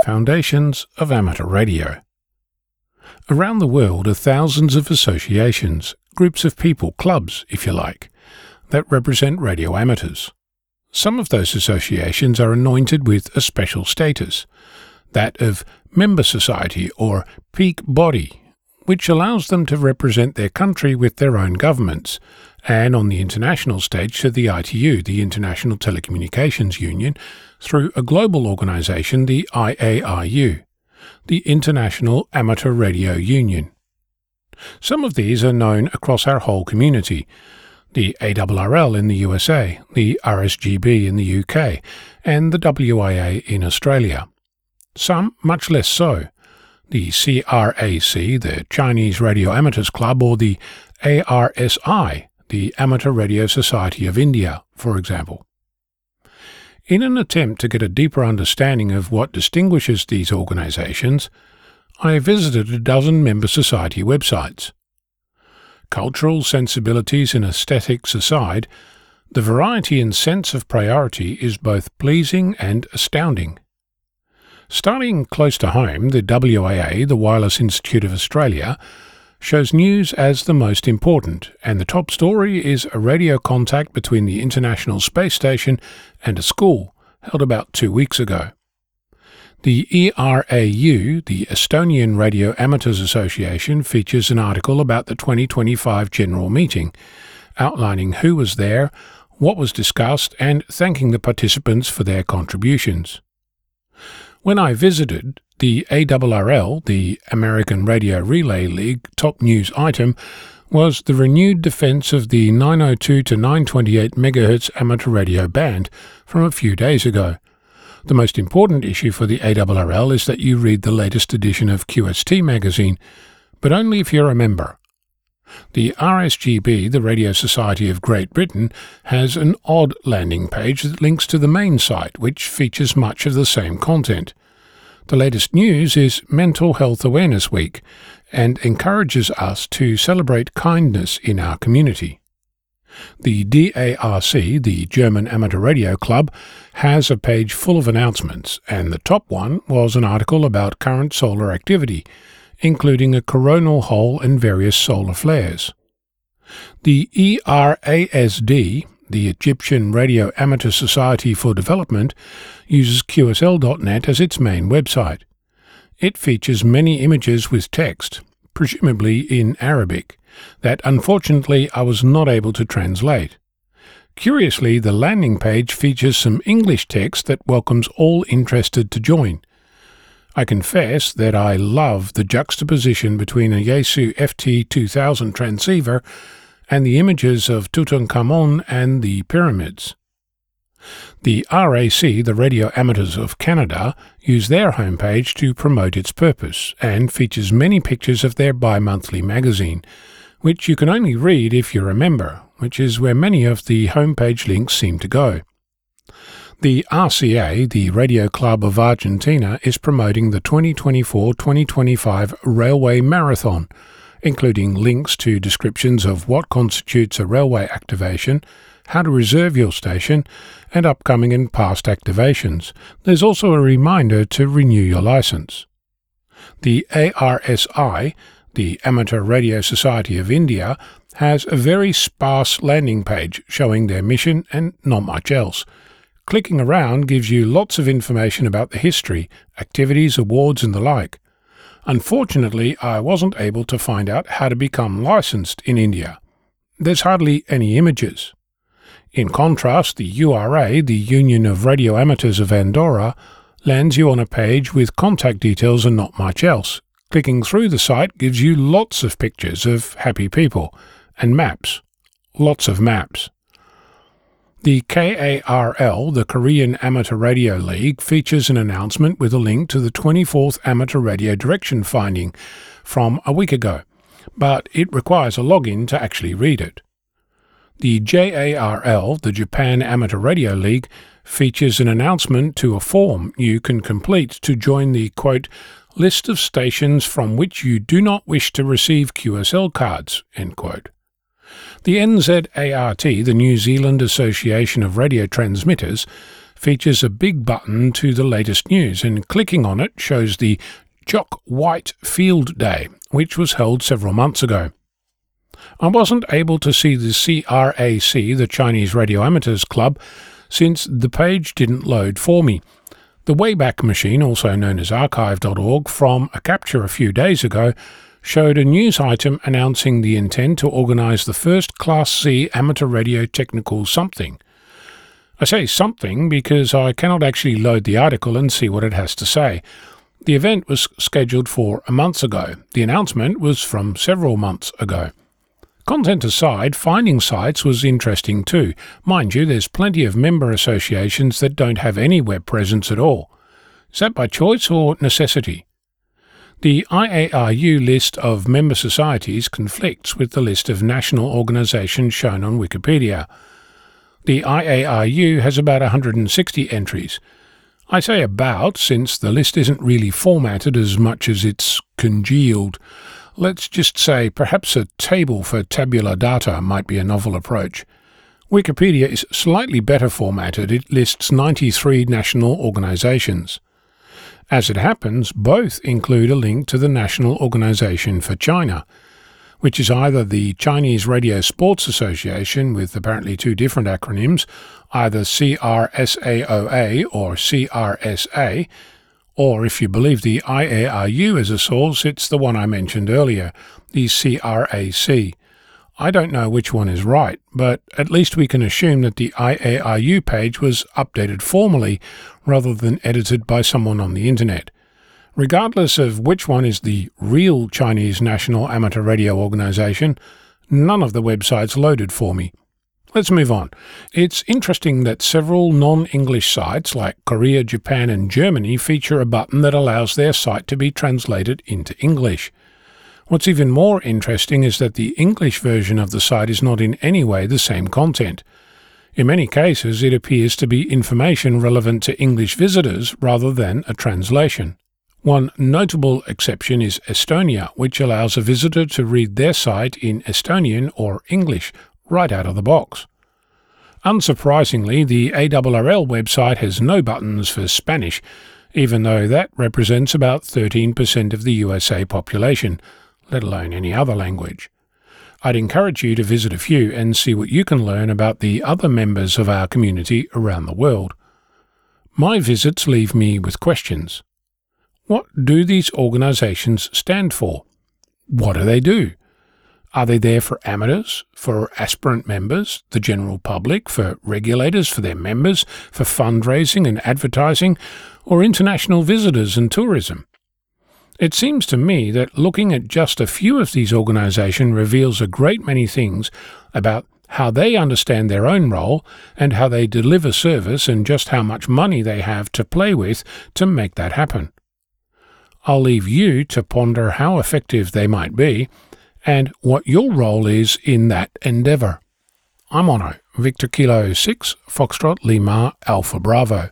Foundations of Amateur Radio. Around the world are thousands of associations, groups of people, clubs, if you like, that represent radio amateurs. Some of those associations are anointed with a special status, that of member society or peak body, which allows them to represent their country with their own governments, and on the international stage to the ITU, the International Telecommunications Union, through a global organisation, the IARU, the International Amateur Radio Union. Some of these are known across our whole community, the ARRL in the USA, the RSGB in the UK, and the WIA in Australia. Some much less so, the CRAC, the Chinese Radio Amateurs Club, or the ARSI, the Amateur Radio Society of India, for example. In an attempt to get a deeper understanding of what distinguishes these organisations, I visited a dozen member society websites. Cultural sensibilities and aesthetics aside, the variety and sense of priority is both pleasing and astounding. Starting close to home, the WIA, the Wireless Institute of Australia, shows news as the most important, and the top story is a radio contact between the International Space Station and a school, held about 2 weeks ago. The ERAU, the Estonian Radio Amateurs Association, features an article about the 2025 General Meeting, outlining who was there, what was discussed, and thanking the participants for their contributions. When I visited, the ARRL, the American Radio Relay League, top news item was the renewed defense of the 902 to 928 MHz amateur radio band from a few days ago. The most important issue for the ARRL is that you read the latest edition of QST magazine, but only if you're a member. The RSGB, the Radio Society of Great Britain, has an odd landing page that links to the main site, which features much of the same content. The latest news is Mental Health Awareness Week and encourages us to celebrate kindness in our community. The DARC, the German Amateur Radio Club, has a page full of announcements, and the top one was an article about current solar activity, including a coronal hole and various solar flares. The ERASD, the Egyptian Radio Amateur Society for Development, uses QSL.net as its main website. It features many images with text, presumably in Arabic, that unfortunately I was not able to translate. Curiously, the landing page features some English text that welcomes all interested to join. I confess that I love the juxtaposition between a Yaesu FT2000 transceiver and the images of Tutankhamun and the pyramids. The RAC, the Radio Amateurs of Canada, use their homepage to promote its purpose and features many pictures of their bi-monthly magazine, which you can only read if you're a member, which is where many of the homepage links seem to go. The RCA, the Radio Club of Argentina, is promoting the 2024-2025 Railway Marathon, including links to descriptions of what constitutes a railway activation, how to reserve your station, and upcoming and past activations. There's also a reminder to renew your license. The ARSI, the Amateur Radio Society of India, has a very sparse landing page showing their mission and not much else. Clicking around gives you lots of information about the history, activities, awards, and the like. Unfortunately, I wasn't able to find out how to become licensed in India. There's hardly any images. In contrast, the URA, the Union of Radio Amateurs of Andorra, lands you on a page with contact details and not much else. Clicking through the site gives you lots of pictures of happy people and maps. Lots of maps. The KARL, the Korean Amateur Radio League, features an announcement with a link to the 24th Amateur Radio Direction Finding from a week ago, but it requires a login to actually read it. The JARL, the Japan Amateur Radio League, features an announcement to a form you can complete to join the, quote, list of stations from which you do not wish to receive QSL cards, end quote. The NZART, the New Zealand Association of Radio Transmitters, features a big button to the latest news, and clicking on it shows the Jock White Field Day, which was held several months ago. I wasn't able to see the CRAC, the Chinese Radio Amateurs Club, since the page didn't load for me. The Wayback Machine, also known as archive.org, from a capture a few days ago, showed a news item announcing the intent to organise the first Class C amateur radio technical something. I say something because I cannot actually load the article and see what it has to say. The event was scheduled for a month ago. The announcement was from several months ago. Content aside, finding sites was interesting too. Mind you, there's plenty of member associations that don't have any web presence at all. Is that by choice or necessity? The IARU list of member societies conflicts with the list of national organisations shown on Wikipedia. The IARU has about 160 entries. I say about, since the list isn't really formatted as much as it's congealed. Let's just say perhaps a table for tabular data might be a novel approach. Wikipedia is slightly better formatted. It lists 93 national organisations. As it happens, both include a link to the National Organisation for China, which is either the Chinese Radio Sports Association, with apparently two different acronyms, either CRSAOA or CRSA, or if you believe the IARU as a source, it's the one I mentioned earlier, the CRAC. I don't know which one is right, but at least we can assume that the IARU page was updated formally rather than edited by someone on the internet. Regardless of which one is the real Chinese National Amateur Radio Organization, none of the websites loaded for me. Let's move on. It's interesting that several non-English sites like Korea, Japan and Germany feature a button that allows their site to be translated into English. What's even more interesting is that the English version of the site is not in any way the same content. In many cases, it appears to be information relevant to English visitors rather than a translation. One notable exception is Estonia, which allows a visitor to read their site in Estonian or English right out of the box. Unsurprisingly, the ARRL website has no buttons for Spanish, even though that represents about 13% of the USA population, let alone any other language. I'd encourage you to visit a few and see what you can learn about the other members of our community around the world. My visits leave me with questions. What do these organisations stand for? What do they do? Are they there for amateurs, for aspirant members, the general public, for regulators, for their members, for fundraising and advertising, or international visitors and tourism? It seems to me that looking at just a few of these organisations reveals a great many things about how they understand their own role and how they deliver service and just how much money they have to play with to make that happen. I'll leave you to ponder how effective they might be and what your role is in that endeavour. I'm Onno, Victor Kilo 6, Foxtrot Lima Alpha Bravo.